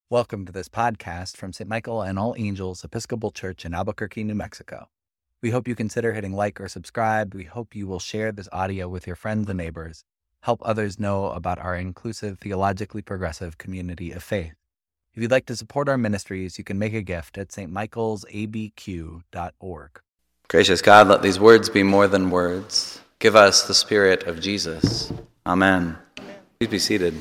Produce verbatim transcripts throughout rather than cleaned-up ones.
Welcome to this podcast from Saint Michael and All Angels Episcopal Church in Albuquerque, New Mexico. We hope you consider hitting like or subscribe. We hope you will share this audio with your friends and neighbors. Help others know about our inclusive, theologically progressive community of faith. If you'd like to support our ministries, you can make a gift at s t michaels a b q dot org. Gracious God, let these words be more than words. Give us the Spirit of Jesus. Amen. Please be seated.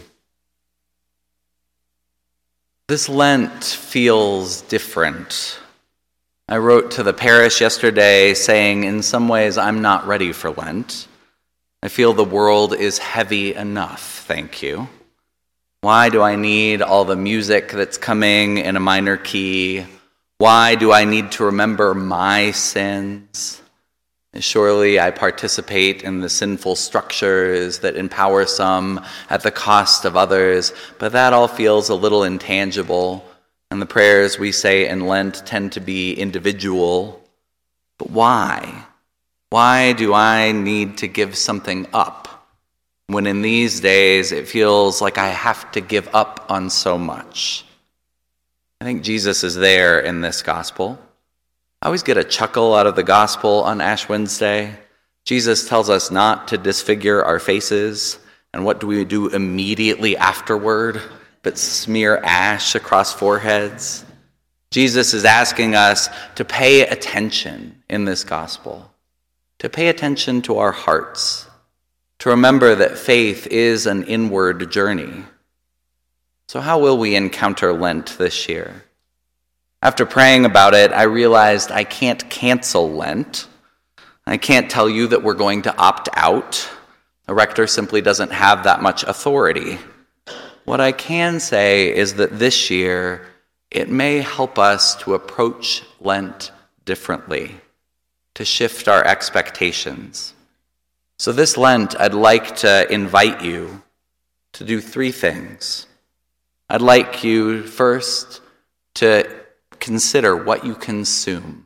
This Lent feels different. I wrote to the parish yesterday saying, in some ways, I'm not ready for Lent. I feel the world is heavy enough, thank you. Why do I need all the music that's coming in a minor key? Why do I need to remember my sins? Surely I participate in the sinful structures that empower some at the cost of others, but that all feels a little intangible, and the prayers we say in Lent tend to be individual. But why? Why do I need to give something up, when in these days it feels like I have to give up on so much? I think Jesus is there in this gospel. I always get a chuckle out of the gospel on Ash Wednesday. Jesus tells us not to disfigure our faces, and what do we do immediately afterward but smear ash across foreheads? Jesus is asking us to pay attention in this gospel, to pay attention to our hearts, to remember that faith is an inward journey. So how will we encounter Lent this year? After praying about it, I realized I can't cancel Lent. I can't tell you that we're going to opt out. A rector simply doesn't have that much authority. What I can say is that this year, it may help us to approach Lent differently, to shift our expectations. So this Lent, I'd like to invite you to do three things. I'd like you first to consider what you consume.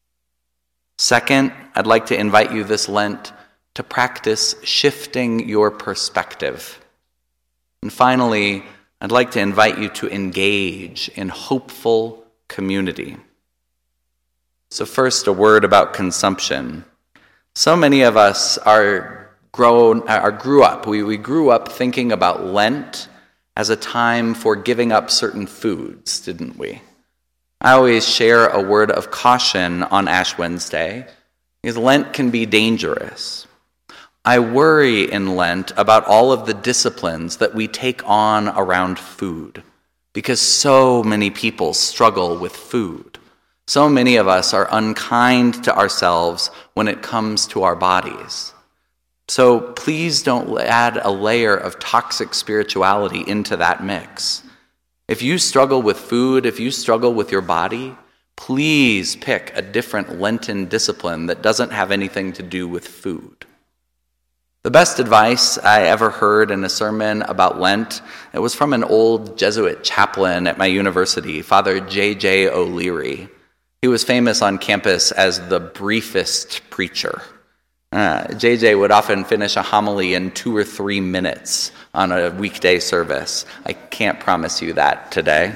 Second, I'd like to invite you this Lent to practice shifting your perspective. And finally, I'd like to invite you to engage in hopeful community. So first, a word about consumption. So many of us are grown, are grew up. We, we grew up thinking about Lent as a time for giving up certain foods, didn't we? I always share a word of caution on Ash Wednesday, because Lent can be dangerous. I worry in Lent about all of the disciplines that we take on around food, because so many people struggle with food. So many of us are unkind to ourselves when it comes to our bodies. So please don't add a layer of toxic spirituality into that mix. If you struggle with food, if you struggle with your body, please pick a different Lenten discipline that doesn't have anything to do with food. The best advice I ever heard in a sermon about Lent, it was from an old Jesuit chaplain at my university, Father J J O'Leary. He was famous on campus as the briefest preacher. Uh, J J would often finish a homily in two or three minutes on a weekday service. I can't promise you that today.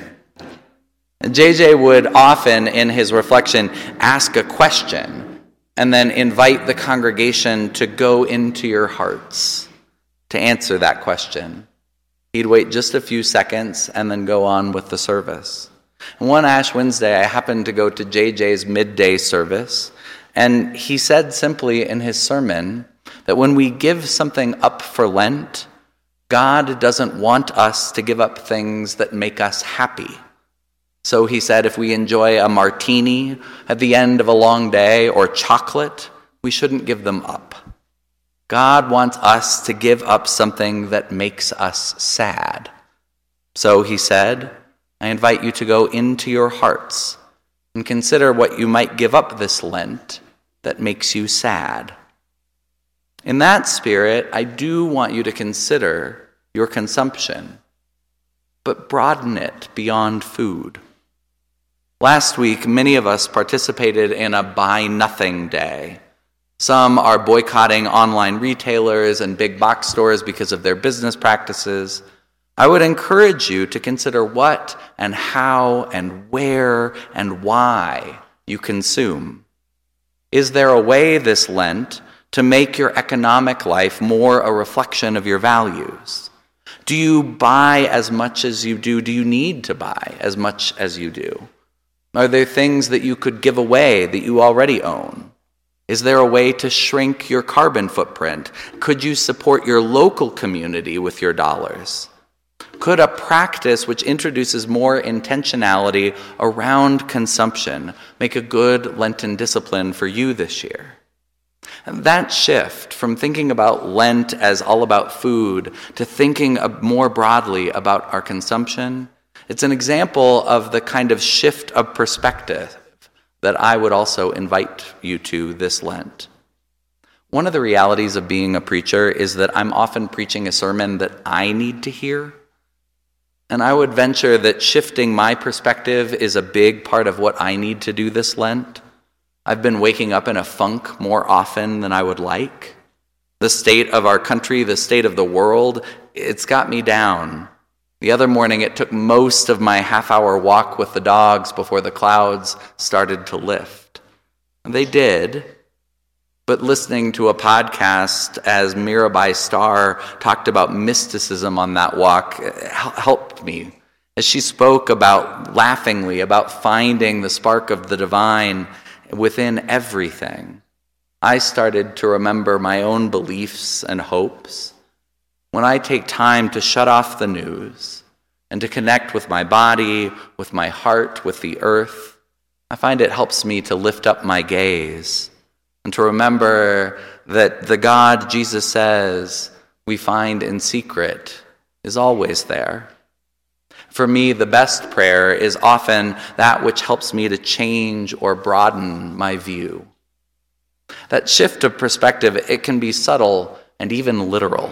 J J would often, in his reflection, ask a question and then invite the congregation to go into your hearts to answer that question. He'd wait just a few seconds and then go on with the service. And one Ash Wednesday, I happened to go to J J's midday service, and he said simply in his sermon that when we give something up for Lent, God doesn't want us to give up things that make us happy. So he said if we enjoy a martini at the end of a long day or chocolate, we shouldn't give them up. God wants us to give up something that makes us sad. So he said, I invite you to go into your hearts and consider what you might give up this Lent that makes you sad. In that spirit, I do want you to consider your consumption, but broaden it beyond food. Last week, many of us participated in a Buy Nothing Day. Some are boycotting online retailers and big box stores because of their business practices. I would encourage you to consider what and how and where and why you consume. Is there a way this Lent to make your economic life more a reflection of your values? Do you buy as much as you do? Do you need to buy as much as you do? Are there things that you could give away that you already own? Is there a way to shrink your carbon footprint? Could you support your local community with your dollars? Could a practice which introduces more intentionality around consumption make a good Lenten discipline for you this year? And that shift from thinking about Lent as all about food to thinking more broadly about our consumption, it's an example of the kind of shift of perspective that I would also invite you to this Lent. One of the realities of being a preacher is that I'm often preaching a sermon that I need to hear. And I would venture that shifting my perspective is a big part of what I need to do this Lent. I've been waking up in a funk more often than I would like. The state of our country, the state of the world, it's got me down. The other morning, it took most of my half-hour walk with the dogs before the clouds started to lift. And they did. But listening to a podcast as Mirabai Starr talked about mysticism on that walk helped me. As she spoke about, laughingly, about finding the spark of the divine within everything, I started to remember my own beliefs and hopes. When I take time to shut off the news and to connect with my body, with my heart, with the earth, I find it helps me to lift up my gaze and to remember that the God Jesus says we find in secret is always there. For me, the best prayer is often that which helps me to change or broaden my view. That shift of perspective, it can be subtle and even literal.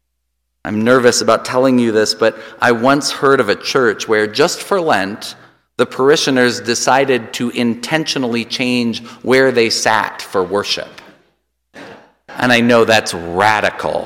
I'm nervous about telling you this, but I once heard of a church where just for Lent, the parishioners decided to intentionally change where they sat for worship. And I know that's radical.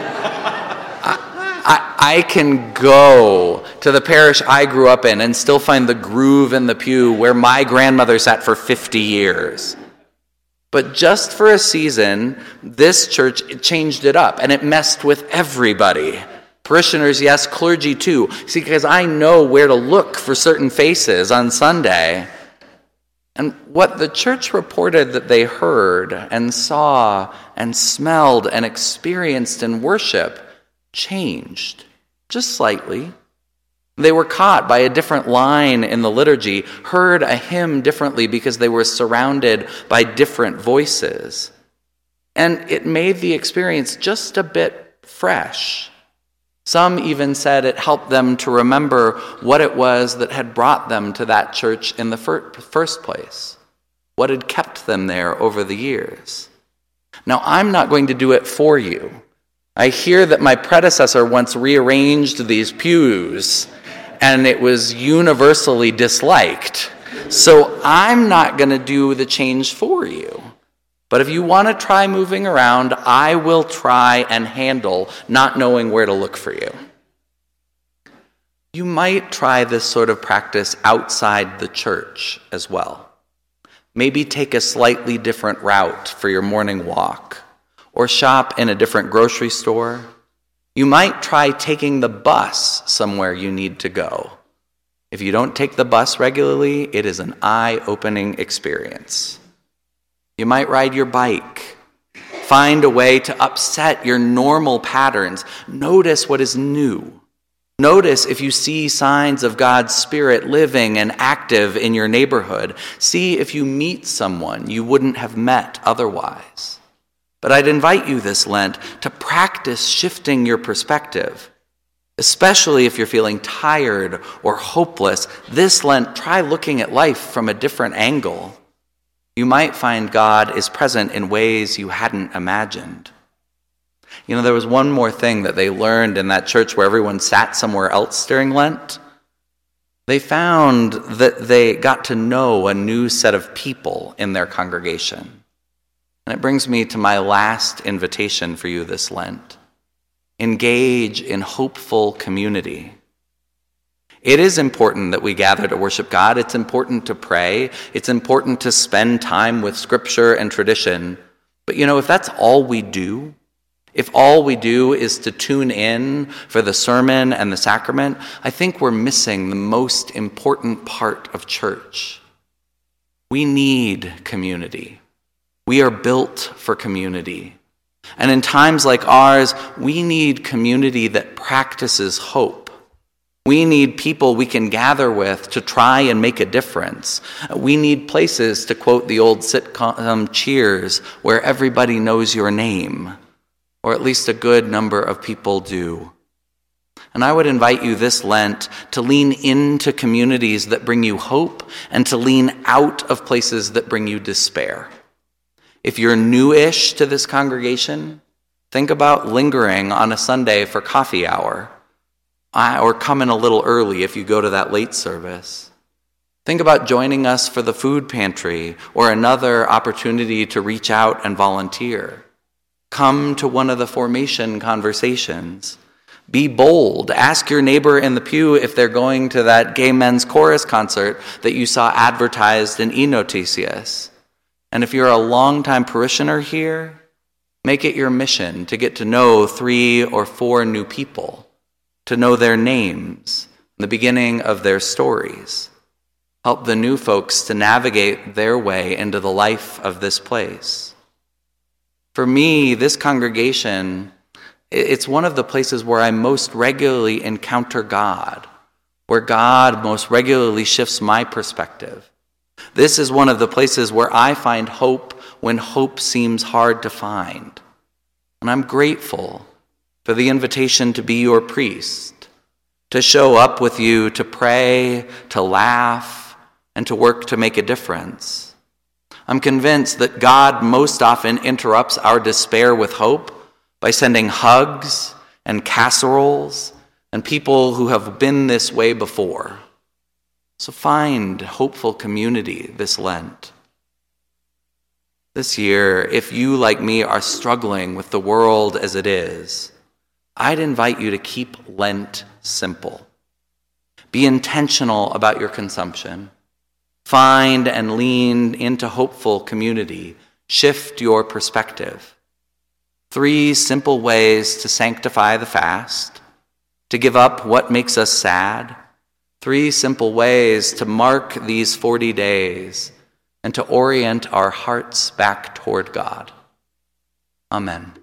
I, I, I can go to the parish I grew up in and still find the groove in the pew where my grandmother sat for fifty years. But just for a season, this church changed it up, and it messed with everybody. Parishioners, yes, clergy too. See, because I know where to look for certain faces on Sunday. And what the church reported that they heard and saw and smelled and experienced in worship changed, just slightly. They were caught by a different line in the liturgy, heard a hymn differently because they were surrounded by different voices. And it made the experience just a bit fresh. Some even said it helped them to remember what it was that had brought them to that church in the fir- first place, what had kept them there over the years. Now, I'm not going to do it for you. I hear that my predecessor once rearranged these pews, and it was universally disliked. So I'm not going to do the change for you. But if you want to try moving around, I will try and handle not knowing where to look for you. You might try this sort of practice outside the church as well. Maybe take a slightly different route for your morning walk, or shop in a different grocery store. You might try taking the bus somewhere you need to go. If you don't take the bus regularly, it is an eye-opening experience. You might ride your bike. Find a way to upset your normal patterns. Notice what is new. Notice if you see signs of God's Spirit living and active in your neighborhood. See if you meet someone you wouldn't have met otherwise. But I'd invite you this Lent to practice shifting your perspective, especially if you're feeling tired or hopeless. This Lent, try looking at life from a different angle. You might find God is present in ways you hadn't imagined. You know, there was one more thing that they learned in that church where everyone sat somewhere else during Lent. They found that they got to know a new set of people in their congregation. And it brings me to my last invitation for you this Lent. engage in hopeful community. It is important that we gather to worship God. It's important to pray. It's important to spend time with Scripture and tradition. But you know, if that's all we do, if all we do is to tune in for the sermon and the sacrament, I think we're missing the most important part of church. We need community. We are built for community. And in times like ours, we need community that practices hope. We need people we can gather with to try and make a difference. We need places, to quote the old sitcom Cheers, where everybody knows your name, or at least a good number of people do. And I would invite you this Lent to lean into communities that bring you hope and to lean out of places that bring you despair. If you're new-ish to this congregation, think about lingering on a Sunday for coffee hour, or coming a little early if you go to that late service. Think about joining us for the food pantry or another opportunity to reach out and volunteer. Come to one of the formation conversations. Be bold. Ask your neighbor in the pew if they're going to that gay men's chorus concert that you saw advertised in eNoticias. And if you're a longtime parishioner here, make it your mission to get to know three or four new people, to know their names, the beginning of their stories. Help the new folks to navigate their way into the life of this place. For me, this congregation, it's one of the places where I most regularly encounter God, where God most regularly shifts my perspective. This is one of the places where I find hope when hope seems hard to find. And I'm grateful for the invitation to be your priest, to show up with you, to pray, to laugh, and to work to make a difference. I'm convinced that God most often interrupts our despair with hope by sending hugs and casseroles and people who have been this way before. So find hopeful community this Lent. This year, if you, like me, are struggling with the world as it is, I'd invite you to keep Lent simple. Be intentional about your consumption. Find and lean into hopeful community. Shift your perspective. Three simple ways to sanctify the fast, to give up what makes us sad. Three simple ways to mark these forty days and to orient our hearts back toward God. Amen.